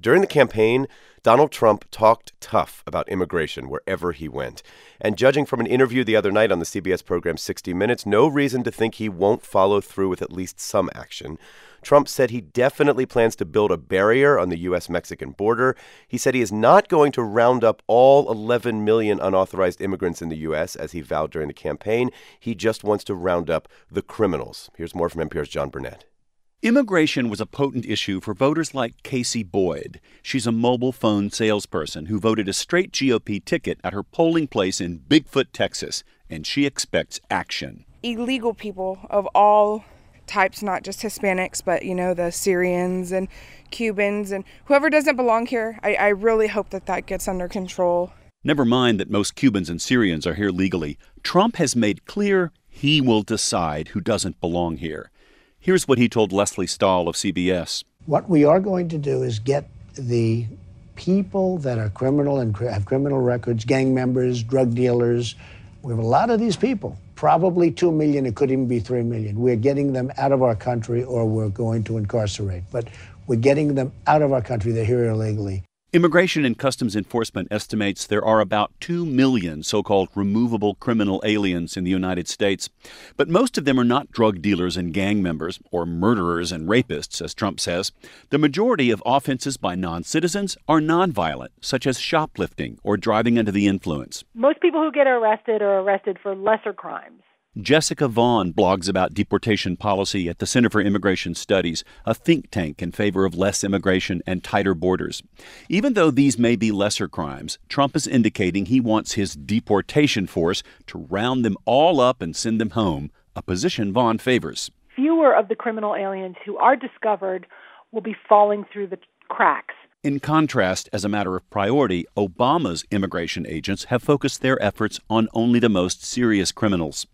During the campaign, Donald Trump talked tough about immigration wherever he went. And judging from an interview the other night on the CBS program 60 Minutes, no reason to think he won't follow through with at least some action. Trump said he definitely plans to build a barrier on the U.S.-Mexican border. He said he is not going to round up all 11 million unauthorized immigrants in the U.S., as he vowed during the campaign. He just wants to round up the criminals. Here's more from NPR's John Burnett. Immigration was a potent issue for voters like Casey Boyd. She's a mobile phone salesperson who voted a straight GOP ticket at her polling place in Bigfoot, Texas, and she expects action. Illegal people of all types, not just Hispanics, but, the Syrians and Cubans and whoever doesn't belong here. I really hope that gets under control. Never mind that most Cubans and Syrians are here legally. Trump has made clear he will decide who doesn't belong here. Here's what he told Leslie Stahl of CBS. What we are going to do is get the people that are criminal and have criminal records, gang members, drug dealers. We have a lot of these people, probably 2 million. It could even be 3 million. We're getting them out of our country or we're going to incarcerate. But we're getting them out of our country. They're here illegally. Immigration and Customs Enforcement estimates there are about 2 million so-called removable criminal aliens in the United States. But most of them are not drug dealers and gang members or murderers and rapists, as Trump says. The majority of offenses by non-citizens are nonviolent, such as shoplifting or driving under the influence. Most people who get arrested are arrested for lesser crimes. Jessica Vaughn blogs about deportation policy at the Center for Immigration Studies, a think tank in favor of less immigration and tighter borders. Even though these may be lesser crimes, Trump is indicating he wants his deportation force to round them all up and send them home, a position Vaughn favors. Fewer of the criminal aliens who are discovered will be falling through the cracks. In contrast, as a matter of priority, Obama's immigration agents have focused their efforts on only the most serious criminals.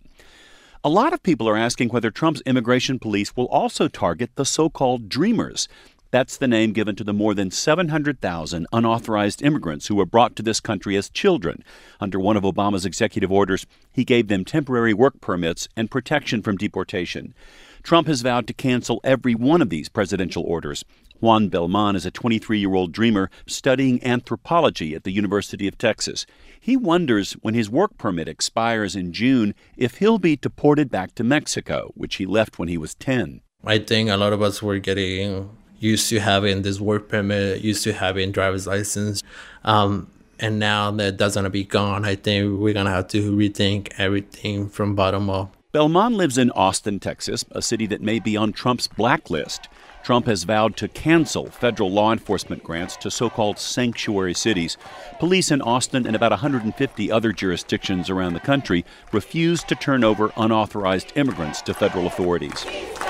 A lot of people are asking whether Trump's immigration police will also target the so-called Dreamers. That's the name given to the more than 700,000 unauthorized immigrants who were brought to this country as children. Under one of Obama's executive orders, he gave them temporary work permits and protection from deportation. Trump has vowed to cancel every one of these presidential orders. Juan Belman is a 23-year-old dreamer studying anthropology at the University of Texas. He wonders when his work permit expires in June if he'll be deported back to Mexico, which he left when he was 10. I think a lot of us were getting used to having this work permit, used to having driver's license. And now that that's going to be gone, I think we're going to have to rethink everything from bottom up. Belman lives in Austin, Texas, a city that may be on Trump's blacklist. Trump has vowed to cancel federal law enforcement grants to so-called sanctuary cities. Police in Austin and about 150 other jurisdictions around the country refuse to turn over unauthorized immigrants to federal authorities.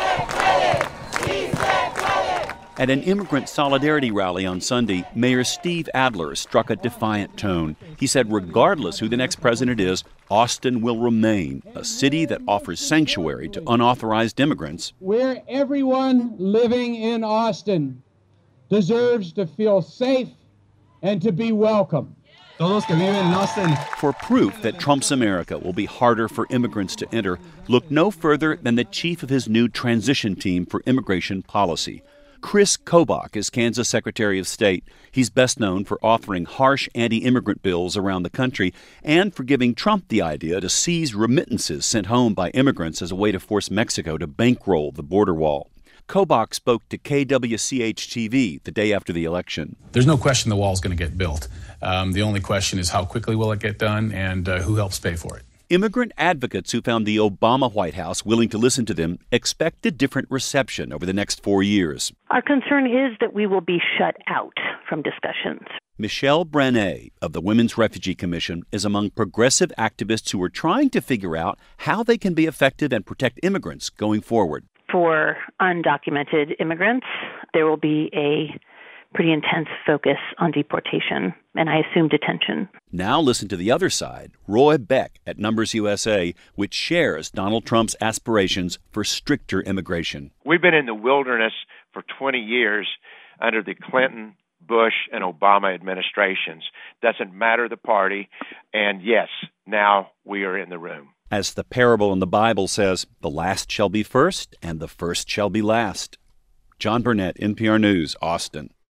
At an immigrant solidarity rally on Sunday, Mayor Steve Adler struck a defiant tone. He said regardless who the next president is, Austin will remain a city that offers sanctuary to unauthorized immigrants. Where everyone living in Austin deserves to feel safe and to be welcome. Todos que viven en Austin. For proof that Trump's America will be harder for immigrants to enter, look no further than the chief of his new transition team for immigration policy. Chris Kobach is Kansas Secretary of State. He's best known for authoring harsh anti-immigrant bills around the country and for giving Trump the idea to seize remittances sent home by immigrants as a way to force Mexico to bankroll the border wall. Kobach spoke to KWCH-TV the day after the election. There's no question the wall's going to get built. The only question is how quickly will it get done and who helps pay for it. Immigrant advocates who found the Obama White House willing to listen to them expect a different reception over the next 4 years. Our concern is that we will be shut out from discussions. Michelle Brenet of the Women's Refugee Commission is among progressive activists who are trying to figure out how they can be effective and protect immigrants going forward. For undocumented immigrants, there will be a pretty intense focus on deportation, and I assume detention. Now listen to the other side, Roy Beck at Numbers USA, which shares Donald Trump's aspirations for stricter immigration. We've been in the wilderness for 20 years under the Clinton, Bush, and Obama administrations. Doesn't matter the party, and yes, now we are in the room. As the parable in the Bible says, the last shall be first, and the first shall be last. John Burnett, NPR News, Austin.